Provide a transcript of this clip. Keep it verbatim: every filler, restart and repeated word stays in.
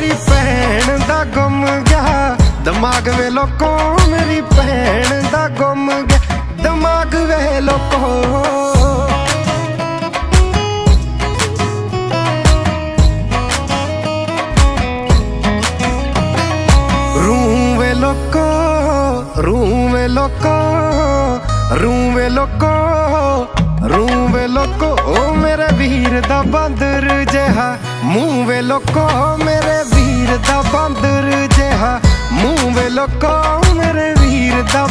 मेरी भैन दा गुम गया दिमाग वे लोको, मेरी भैन दा गुम गया दिमाग वे लोको। रूवे लोको रूवे लोको रूवे लोको रूवे लोको ओ मेरे वीर दा बंदर जिहा मूंह वे लोको, मेरे वीर दा बंदर जिहा मूंह वे लोको, मेरे वीर दा